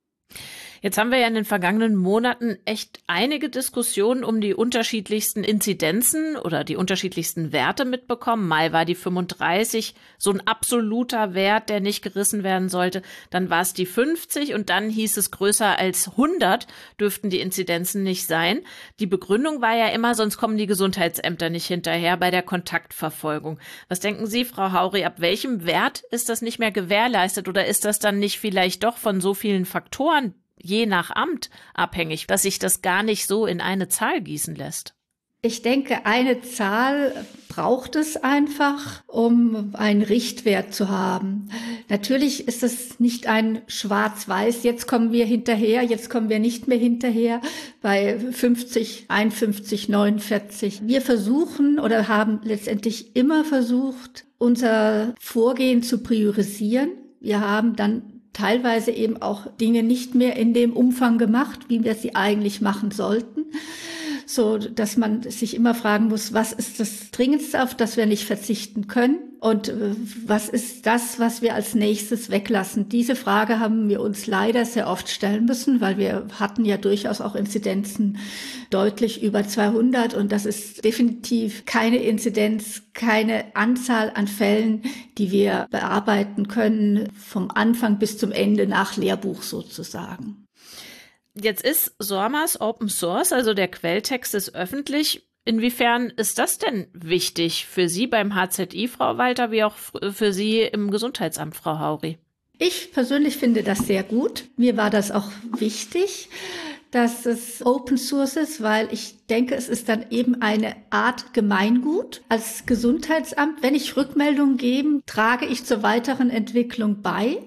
Jetzt haben wir ja in den vergangenen Monaten echt einige Diskussionen um die unterschiedlichsten Inzidenzen oder die unterschiedlichsten Werte mitbekommen. Mal war die fünfunddreißig so ein absoluter Wert, der nicht gerissen werden sollte. Dann war es die fünfzig und dann hieß es, größer als hundert dürften die Inzidenzen nicht sein. Die Begründung war ja immer, sonst kommen die Gesundheitsämter nicht hinterher bei der Kontaktverfolgung. Was denken Sie, Frau Haury, ab welchem Wert ist das nicht mehr gewährleistet oder ist das dann nicht vielleicht doch von so vielen Faktoren je nach Amt abhängig, dass sich das gar nicht so in eine Zahl gießen lässt? Ich denke, eine Zahl braucht es einfach, um einen Richtwert zu haben. Natürlich ist es nicht ein Schwarz-Weiß, jetzt kommen wir hinterher, jetzt kommen wir nicht mehr hinterher bei fünfzig, einundfünfzig, neunundvierzig. Wir versuchen oder haben letztendlich immer versucht, unser Vorgehen zu priorisieren. Wir haben dann teilweise eben auch Dinge nicht mehr in dem Umfang gemacht, wie wir sie eigentlich machen sollten, so dass man sich immer fragen muss, was ist das Dringendste, auf das wir nicht verzichten können und was ist das, was wir als nächstes weglassen. Diese Frage haben wir uns leider sehr oft stellen müssen, weil wir hatten ja durchaus auch Inzidenzen deutlich über zweihundert und das ist definitiv keine Inzidenz, keine Anzahl an Fällen, die wir bearbeiten können vom Anfang bis zum Ende nach Lehrbuch sozusagen. Jetzt ist SORMAS Open Source, also der Quelltext ist öffentlich. Inwiefern ist das denn wichtig für Sie beim H Z I, Frau Walter, wie auch für Sie im Gesundheitsamt, Frau Haury? Ich persönlich finde das sehr gut. Mir war das auch wichtig, dass es Open Source ist, weil ich denke, es ist dann eben eine Art Gemeingut. Als Gesundheitsamt, wenn ich Rückmeldungen gebe, trage ich zur weiteren Entwicklung bei.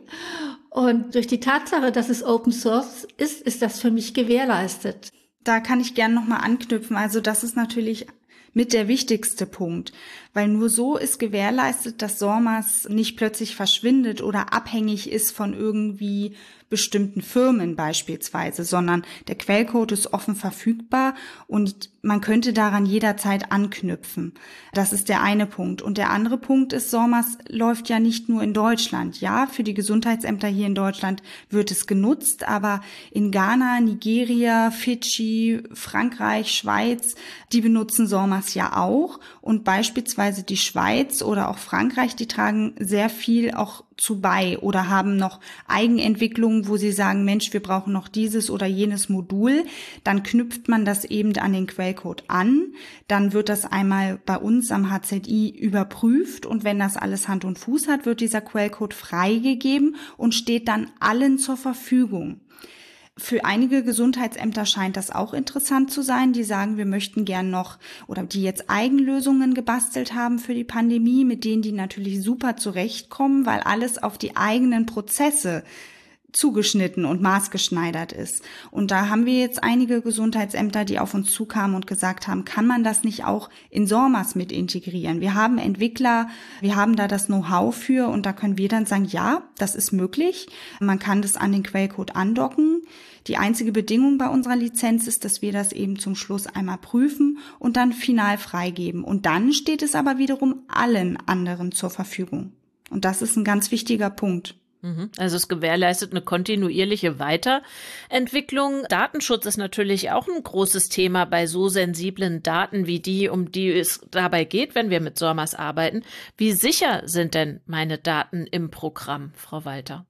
Und durch die Tatsache, dass es Open Source ist, ist das für mich gewährleistet. Da kann ich gerne nochmal anknüpfen. Also das ist natürlich mit der wichtigste Punkt, weil nur so ist gewährleistet, dass SORMAS nicht plötzlich verschwindet oder abhängig ist von irgendwie bestimmten Firmen beispielsweise, sondern der Quellcode ist offen verfügbar und man könnte daran jederzeit anknüpfen. Das ist der eine Punkt. Und der andere Punkt ist, SORMAS läuft ja nicht nur in Deutschland. Ja, für die Gesundheitsämter hier in Deutschland wird es genutzt, aber in Ghana, Nigeria, Fidschi, Frankreich, Schweiz, die benutzen SORMAS ja auch. Und beispielsweise beispielsweise die Schweiz oder auch Frankreich, die tragen sehr viel auch zu bei oder haben noch Eigenentwicklungen, wo sie sagen, Mensch, wir brauchen noch dieses oder jenes Modul. Dann knüpft man das eben an den Quellcode an. Dann wird das einmal bei uns am H Z I überprüft und wenn das alles Hand und Fuß hat, wird dieser Quellcode freigegeben und steht dann allen zur Verfügung. Für einige Gesundheitsämter scheint das auch interessant zu sein. Die sagen, wir möchten gern noch oder die jetzt Eigenlösungen gebastelt haben für die Pandemie, mit denen die natürlich super zurechtkommen, weil alles auf die eigenen Prozesse zugeschnitten und maßgeschneidert ist. Und da haben wir jetzt einige Gesundheitsämter, die auf uns zukamen und gesagt haben, kann man das nicht auch in SORMAS mit integrieren? Wir haben Entwickler, wir haben da das Know-how für und da können wir dann sagen, ja, das ist möglich. Man kann das an den Quellcode andocken. Die einzige Bedingung bei unserer Lizenz ist, dass wir das eben zum Schluss einmal prüfen und dann final freigeben. Und dann steht es aber wiederum allen anderen zur Verfügung. Und das ist ein ganz wichtiger Punkt. Also es gewährleistet eine kontinuierliche Weiterentwicklung. Datenschutz ist natürlich auch ein großes Thema bei so sensiblen Daten wie die, um die es dabei geht, wenn wir mit SORMAS arbeiten. Wie sicher sind denn meine Daten im Programm, Frau Walter?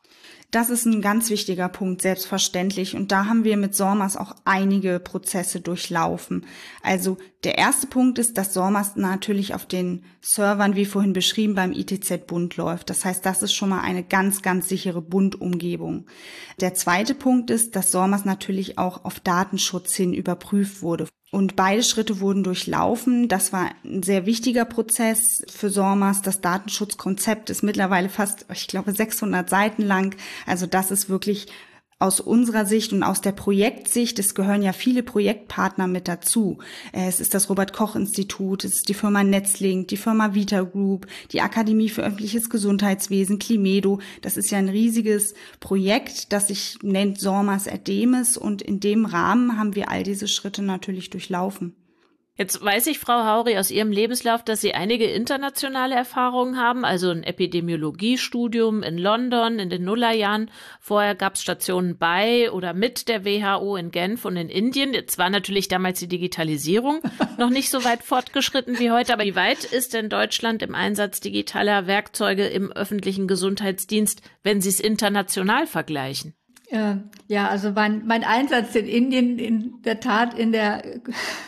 Das ist ein ganz wichtiger Punkt, selbstverständlich. Und da haben wir mit SORMAS auch einige Prozesse durchlaufen. Also der erste Punkt ist, dass SORMAS natürlich auf den Servern, wie vorhin beschrieben, beim I T Z-Bund läuft. Das heißt, das ist schon mal eine ganz, ganz sichere Bundumgebung. Der zweite Punkt ist, dass SORMAS natürlich auch auf Datenschutz hin überprüft wurde. Und beide Schritte wurden durchlaufen. Das war ein sehr wichtiger Prozess für SORMAS. Das Datenschutzkonzept ist mittlerweile fast, ich glaube, sechshundert Seiten lang. Also das ist wirklich aus unserer Sicht und aus der Projektsicht, es gehören ja viele Projektpartner mit dazu. Es ist das Robert-Koch-Institut, es ist die Firma Netzlink, die Firma Vita Group, die Akademie für öffentliches Gesundheitswesen, Climedo. Das ist ja ein riesiges Projekt, das sich nennt SORMAS Erdemis und in dem Rahmen haben wir all diese Schritte natürlich durchlaufen. Jetzt weiß ich, Frau Haury, aus Ihrem Lebenslauf, dass Sie einige internationale Erfahrungen haben, also ein Epidemiologiestudium in London in den Nullerjahren. Vorher gab es Stationen bei oder mit der W H O in Genf und in Indien. Jetzt war natürlich damals die Digitalisierung noch nicht so weit fortgeschritten wie heute. Aber wie weit ist denn Deutschland im Einsatz digitaler Werkzeuge im öffentlichen Gesundheitsdienst, wenn Sie es international vergleichen? Ja, also mein, mein Einsatz in Indien in der Tat in der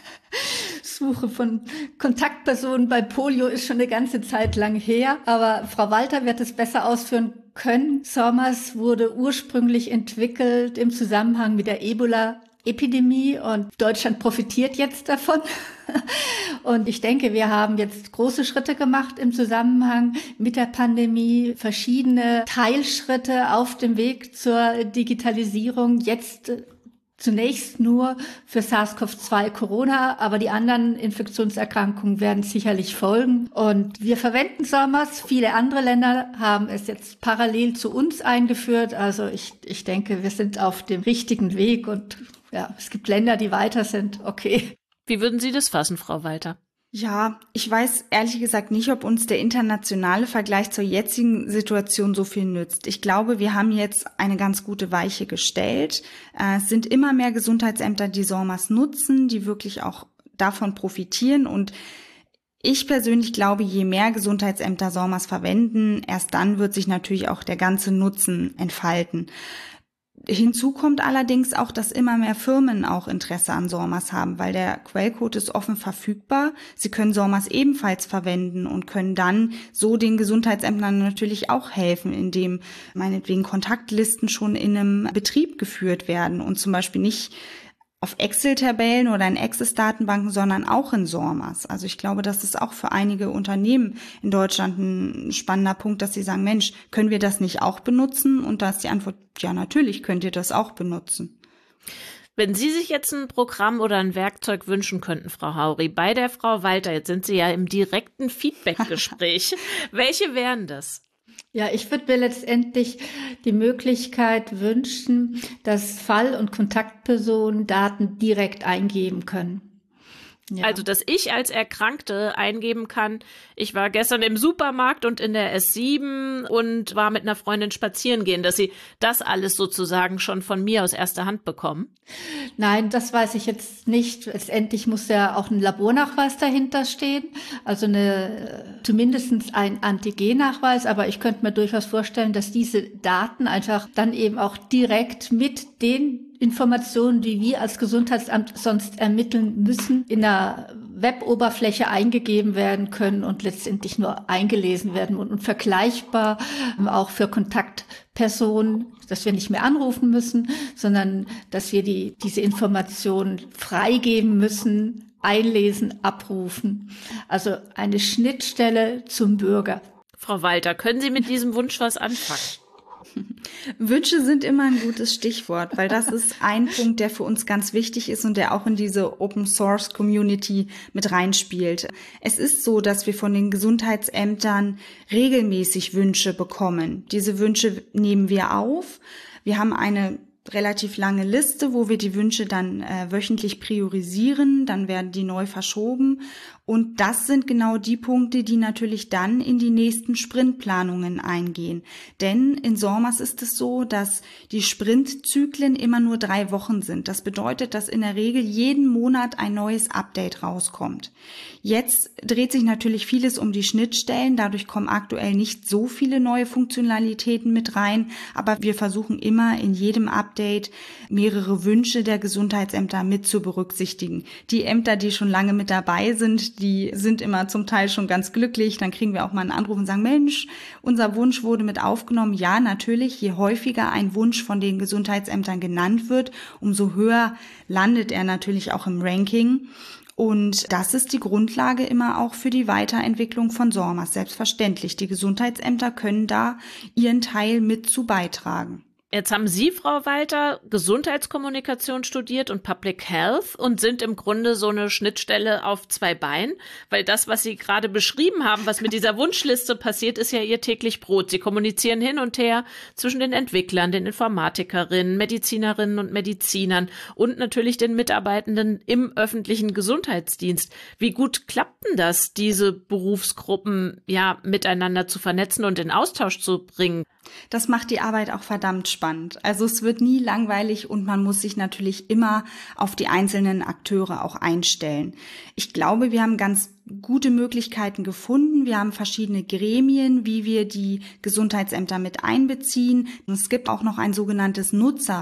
Suche von Kontaktpersonen bei Polio ist schon eine ganze Zeit lang her, aber Frau Walter wird es besser ausführen können. SORMAS wurde ursprünglich entwickelt im Zusammenhang mit der Ebola-Epidemie und Deutschland profitiert jetzt davon. Und ich denke, wir haben jetzt große Schritte gemacht im Zusammenhang mit der Pandemie, verschiedene Teilschritte auf dem Weg zur Digitalisierung. Jetzt zunächst nur für SARS-C o V zwei Corona, aber die anderen Infektionserkrankungen werden sicherlich folgen. Und wir verwenden SORMAS. Viele andere Länder haben es jetzt parallel zu uns eingeführt. Also ich, ich denke, wir sind auf dem richtigen Weg und ja, es gibt Länder, die weiter sind. Okay. Wie würden Sie das fassen, Frau Walter? Ja, ich weiß ehrlich gesagt nicht, ob uns der internationale Vergleich zur jetzigen Situation so viel nützt. Ich glaube, wir haben jetzt eine ganz gute Weiche gestellt. Es sind immer mehr Gesundheitsämter, die SORMAS nutzen, die wirklich auch davon profitieren. Und ich persönlich glaube, je mehr Gesundheitsämter SORMAS verwenden, erst dann wird sich natürlich auch der ganze Nutzen entfalten. Hinzu kommt allerdings auch, dass immer mehr Firmen auch Interesse an SORMAS haben, weil der Quellcode ist offen verfügbar. Sie können SORMAS ebenfalls verwenden und können dann so den Gesundheitsämtern natürlich auch helfen, indem meinetwegen Kontaktlisten schon in einem Betrieb geführt werden und zum Beispiel nicht auf Excel-Tabellen oder in Access-Datenbanken, sondern auch in SORMAS. Also ich glaube, das ist auch für einige Unternehmen in Deutschland ein spannender Punkt, dass sie sagen, Mensch, können wir das nicht auch benutzen? Und da ist die Antwort, ja, natürlich könnt ihr das auch benutzen. Wenn Sie sich jetzt ein Programm oder ein Werkzeug wünschen könnten, Frau Haury, bei der Frau Walter, jetzt sind Sie ja im direkten Feedback-Gespräch, welche wären das? Ja, ich würde mir letztendlich die Möglichkeit wünschen, dass Fall- und Kontaktpersonen Daten direkt eingeben können. Ja. Also, dass ich als Erkrankte eingeben kann, ich war gestern im Supermarkt und in der S sieben und war mit einer Freundin spazieren gehen, dass Sie das alles sozusagen schon von mir aus erster Hand bekommen? Nein, das weiß ich jetzt nicht. Letztendlich muss ja auch ein Labornachweis dahinter stehen, also eine, zumindest ein Antigennachweis, aber ich könnte mir durchaus vorstellen, dass diese Daten einfach dann eben auch direkt mit den Informationen, die wir als Gesundheitsamt sonst ermitteln müssen, in der Web-Oberfläche eingegeben werden können und letztendlich nur eingelesen werden und, und vergleichbar auch für Kontaktpersonen, dass wir nicht mehr anrufen müssen, sondern dass wir die, diese Informationen freigeben müssen, einlesen, abrufen. Also eine Schnittstelle zum Bürger. Frau Walter, können Sie mit diesem Wunsch was anfangen? Wünsche sind immer ein gutes Stichwort, weil das ist ein Punkt, der für uns ganz wichtig ist und der auch in diese Open-Source-Community mit reinspielt. Es ist so, dass wir von den Gesundheitsämtern regelmäßig Wünsche bekommen. Diese Wünsche nehmen wir auf. Wir haben eine relativ lange Liste, wo wir die Wünsche dann äh, wöchentlich priorisieren, dann werden die neu verschoben und das sind genau die Punkte, die natürlich dann in die nächsten Sprintplanungen eingehen. Denn in SORMAS ist es so, dass die Sprintzyklen immer nur drei Wochen sind. Das bedeutet, dass in der Regel jeden Monat ein neues Update rauskommt. Jetzt dreht sich natürlich vieles um die Schnittstellen, dadurch kommen aktuell nicht so viele neue Funktionalitäten mit rein, aber wir versuchen immer in jedem Update mehrere Wünsche der Gesundheitsämter mit zu berücksichtigen. Die Ämter, die schon lange mit dabei sind, die sind immer zum Teil schon ganz glücklich. Dann kriegen wir auch mal einen Anruf und sagen, Mensch, unser Wunsch wurde mit aufgenommen. Ja, natürlich, je häufiger ein Wunsch von den Gesundheitsämtern genannt wird, umso höher landet er natürlich auch im Ranking. Und das ist die Grundlage immer auch für die Weiterentwicklung von SORMAS. Selbstverständlich, die Gesundheitsämter können da ihren Teil mit zu beitragen. Jetzt haben Sie, Frau Walter, Gesundheitskommunikation studiert und Public Health und sind im Grunde so eine Schnittstelle auf zwei Beinen, weil das, was Sie gerade beschrieben haben, was mit dieser Wunschliste passiert, ist ja Ihr täglich Brot. Sie kommunizieren hin und her zwischen den Entwicklern, den Informatikerinnen, Medizinerinnen und Medizinern und natürlich den Mitarbeitenden im öffentlichen Gesundheitsdienst. Wie gut klappt denn das, diese Berufsgruppen ja miteinander zu vernetzen und in Austausch zu bringen? Das macht die Arbeit auch verdammt spannend. Also es wird nie langweilig und man muss sich natürlich immer auf die einzelnen Akteure auch einstellen. Ich glaube, wir haben ganz gute Möglichkeiten gefunden. Wir haben verschiedene Gremien, wie wir die Gesundheitsämter mit einbeziehen. Und es gibt auch noch ein sogenanntes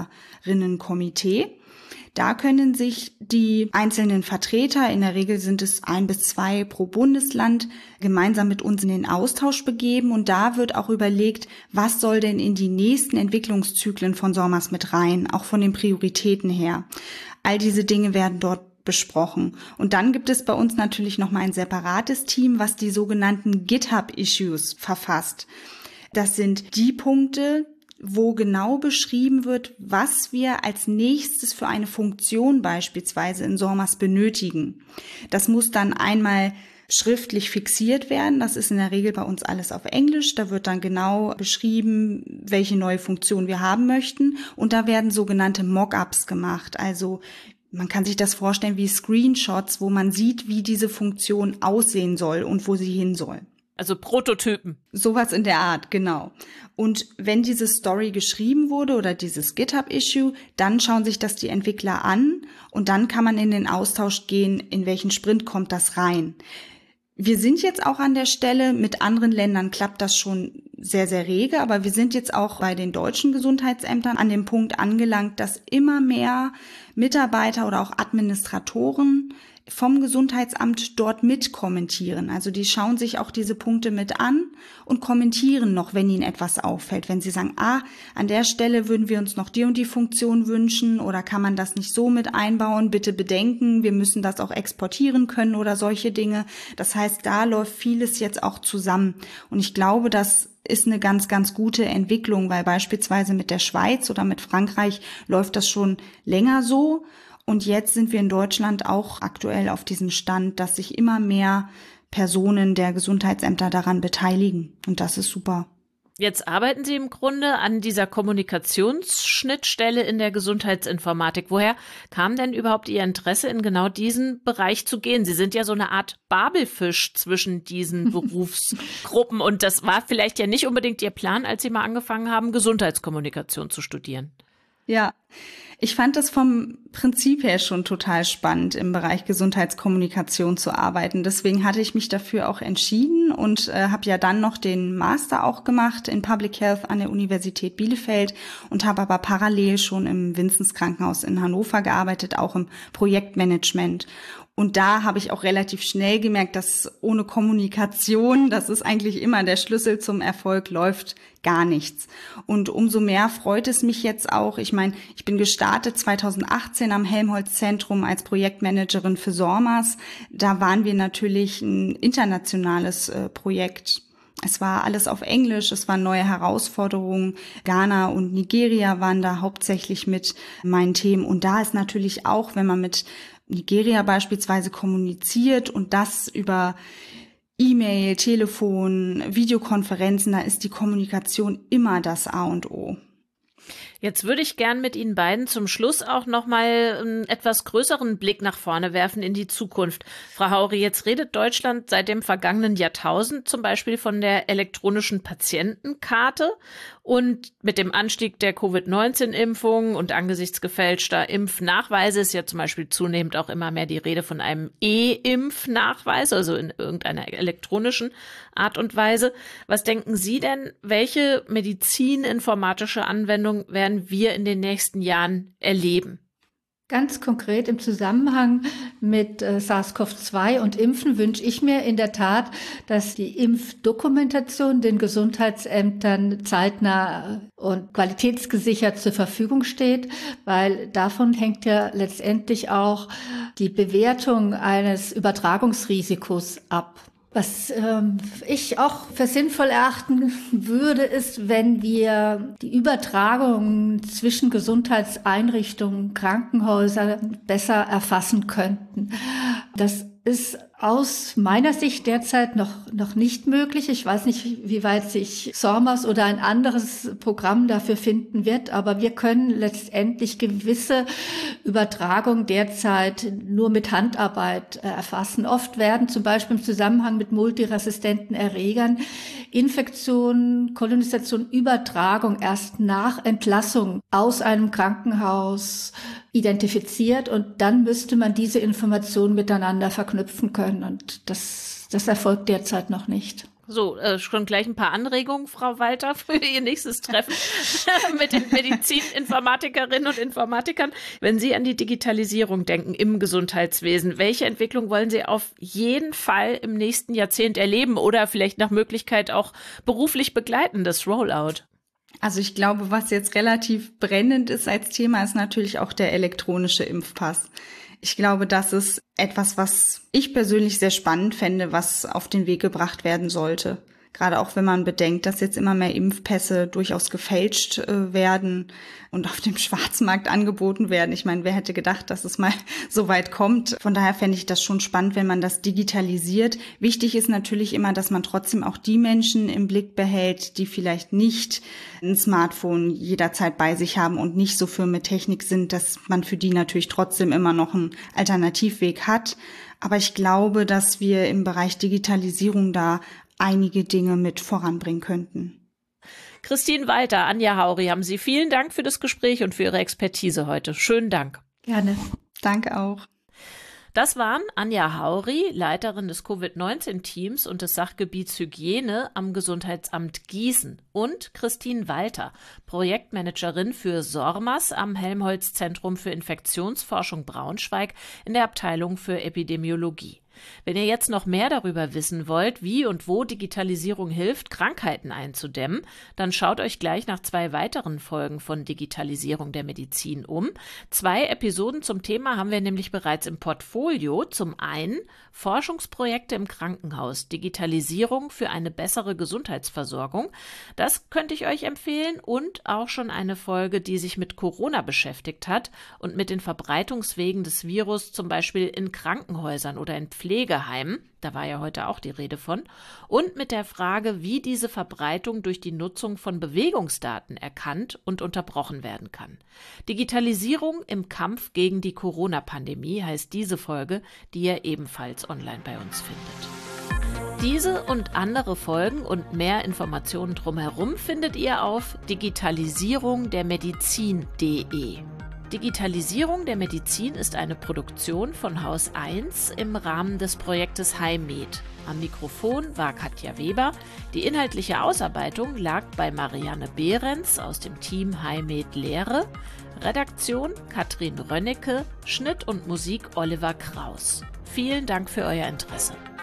Nutzerinnenkomitee. Da können sich die einzelnen Vertreter, in der Regel sind es ein bis zwei pro Bundesland, gemeinsam mit uns in den Austausch begeben. Und da wird auch überlegt, was soll denn in die nächsten Entwicklungszyklen von SORMAS mit rein, auch von den Prioritäten her. All diese Dinge werden dort besprochen. Und dann gibt es bei uns natürlich noch mal ein separates Team, was die sogenannten GitHub-Issues verfasst. Das sind die Punkte, wo genau beschrieben wird, was wir als nächstes für eine Funktion beispielsweise in SORMAS benötigen. Das muss dann einmal schriftlich fixiert werden. Das ist in der Regel bei uns alles auf Englisch. Da wird dann genau beschrieben, welche neue Funktion wir haben möchten. Und da werden sogenannte Mockups gemacht. Also man kann sich das vorstellen wie Screenshots, wo man sieht, wie diese Funktion aussehen soll und wo sie hin soll. Also Prototypen. Sowas in der Art, genau. Und wenn diese Story geschrieben wurde oder dieses GitHub-Issue, dann schauen sich das die Entwickler an und dann kann man in den Austausch gehen, in welchen Sprint kommt das rein. Wir sind jetzt auch an der Stelle, mit anderen Ländern klappt das schon sehr, sehr rege, aber wir sind jetzt auch bei den deutschen Gesundheitsämtern an dem Punkt angelangt, dass immer mehr Mitarbeiter oder auch Administratoren vom Gesundheitsamt dort mit kommentieren. Also die schauen sich auch diese Punkte mit an und kommentieren noch, wenn ihnen etwas auffällt. Wenn sie sagen, ah, an der Stelle würden wir uns noch die und die Funktion wünschen oder kann man das nicht so mit einbauen, bitte bedenken, wir müssen das auch exportieren können oder solche Dinge. Das heißt, da läuft vieles jetzt auch zusammen. Und ich glaube, das ist eine ganz, ganz gute Entwicklung, weil beispielsweise mit der Schweiz oder mit Frankreich läuft das schon länger so. Und jetzt sind wir in Deutschland auch aktuell auf diesem Stand, dass sich immer mehr Personen der Gesundheitsämter daran beteiligen. Und das ist super. Jetzt arbeiten Sie im Grunde an dieser Kommunikationsschnittstelle in der Gesundheitsinformatik. Woher kam denn überhaupt Ihr Interesse, in genau diesen Bereich zu gehen? Sie sind ja so eine Art Babelfisch zwischen diesen Berufsgruppen und das war vielleicht ja nicht unbedingt Ihr Plan, als Sie mal angefangen haben, Gesundheitskommunikation zu studieren. Ja, ich fand das vom Prinzip her schon total spannend, im Bereich Gesundheitskommunikation zu arbeiten. Deswegen hatte ich mich dafür auch entschieden und äh, habe ja dann noch den Master auch gemacht in Public Health an der Universität Bielefeld und habe aber parallel schon im Vinzens Krankenhaus in Hannover gearbeitet, auch im Projektmanagement. Und da habe ich auch relativ schnell gemerkt, dass ohne Kommunikation, das ist eigentlich immer der Schlüssel zum Erfolg, läuft gar nichts. Und umso mehr freut es mich jetzt auch. Ich meine, ich bin gestartet zweitausendachtzehn am Helmholtz-Zentrum als Projektmanagerin für SORMAS. Da waren wir natürlich ein internationales äh, Projekt. Es war alles auf Englisch, es waren neue Herausforderungen. Ghana und Nigeria waren da hauptsächlich mit meinen Themen. Und da ist natürlich auch, wenn man mit Nigeria beispielsweise kommuniziert und das über E-Mail, Telefon, Videokonferenzen, da ist die Kommunikation immer das A und O. Jetzt würde ich gern mit Ihnen beiden zum Schluss auch noch mal einen etwas größeren Blick nach vorne werfen in die Zukunft. Frau Haury, jetzt redet Deutschland seit dem vergangenen Jahrtausend zum Beispiel von der elektronischen Patientenkarte. Und mit dem Anstieg der Covid neunzehn Impfung und angesichts gefälschter Impfnachweise ist ja zum Beispiel zunehmend auch immer mehr die Rede von einem E-Impfnachweis, also in irgendeiner elektronischen Art und Weise. Was denken Sie denn, welche medizininformatische Anwendung werden wir in den nächsten Jahren erleben? Ganz konkret im Zusammenhang mit äh, SARS-C o V zwei und Impfen wünsche ich mir in der Tat, dass die Impfdokumentation den Gesundheitsämtern zeitnah und qualitätsgesichert zur Verfügung steht, weil davon hängt ja letztendlich auch die Bewertung eines Übertragungsrisikos ab. Was ähm, ich auch für sinnvoll erachten würde, ist, wenn wir die Übertragung zwischen Gesundheitseinrichtungen, Krankenhäusern besser erfassen könnten. Das ist aus meiner Sicht derzeit noch noch nicht möglich. Ich weiß nicht, wie weit sich SORMAS oder ein anderes Programm dafür finden wird, aber wir können letztendlich gewisse Übertragungen derzeit nur mit Handarbeit erfassen. Oft werden zum Beispiel im Zusammenhang mit multiresistenten Erregern Infektionen, Kolonisation, Übertragung erst nach Entlassung aus einem Krankenhaus identifiziert und dann müsste man diese Informationen miteinander verknüpfen können und das, das erfolgt derzeit noch nicht. So, äh, schon gleich ein paar Anregungen, Frau Walter, für Ihr nächstes Treffen mit den Medizininformatikerinnen und Informatikern. Wenn Sie an die Digitalisierung denken im Gesundheitswesen, welche Entwicklung wollen Sie auf jeden Fall im nächsten Jahrzehnt erleben oder vielleicht nach Möglichkeit auch beruflich begleiten, das Rollout? Also ich glaube, was jetzt relativ brennend ist als Thema, ist natürlich auch der elektronische Impfpass. Ich glaube, das ist etwas, was ich persönlich sehr spannend fände, was auf den Weg gebracht werden sollte. Gerade auch wenn man bedenkt, dass jetzt immer mehr Impfpässe durchaus gefälscht äh, werden und auf dem Schwarzmarkt angeboten werden. Ich meine, wer hätte gedacht, dass es mal so weit kommt? Von daher fände ich das schon spannend, wenn man das digitalisiert. Wichtig ist natürlich immer, dass man trotzdem auch die Menschen im Blick behält, die vielleicht nicht ein Smartphone jederzeit bei sich haben und nicht so firm mit Technik sind, dass man für die natürlich trotzdem immer noch einen Alternativweg hat. Aber ich glaube, dass wir im Bereich Digitalisierung da einige Dinge mit voranbringen könnten. Christine Walter, Anja Haury, haben Sie vielen Dank für das Gespräch und für Ihre Expertise heute. Schönen Dank. Gerne. Danke auch. Das waren Anja Haury, Leiterin des Covid neunzehn Teams und des Sachgebiets Hygiene am Gesundheitsamt Gießen, und Christine Walter, Projektmanagerin für SORMAS am Helmholtz-Zentrum für Infektionsforschung Braunschweig in der Abteilung für Epidemiologie. Wenn ihr jetzt noch mehr darüber wissen wollt, wie und wo Digitalisierung hilft, Krankheiten einzudämmen, dann schaut euch gleich nach zwei weiteren Folgen von Digitalisierung der Medizin um. Zwei Episoden zum Thema haben wir nämlich bereits im Portfolio. Zum einen Forschungsprojekte im Krankenhaus, Digitalisierung für eine bessere Gesundheitsversorgung. Das könnte ich euch empfehlen, und auch schon eine Folge, die sich mit Corona beschäftigt hat und mit den Verbreitungswegen des Virus, zum Beispiel in Krankenhäusern oder in Pflege Pflegeheimen, da war ja heute auch die Rede von, und mit der Frage, wie diese Verbreitung durch die Nutzung von Bewegungsdaten erkannt und unterbrochen werden kann. Digitalisierung im Kampf gegen die Corona-Pandemie heißt diese Folge, die ihr ebenfalls online bei uns findet. Diese und andere Folgen und mehr Informationen drumherum findet ihr auf digitalisierung der medizin punkt de. Digitalisierung der Medizin ist eine Produktion von Haus eins im Rahmen des Projektes HiMed. Am Mikrofon war Katja Weber. Die inhaltliche Ausarbeitung lag bei Marianne Behrens aus dem Team HiMed Lehre. Redaktion Katrin Rönnecke, Schnitt und Musik Oliver Kraus. Vielen Dank für euer Interesse.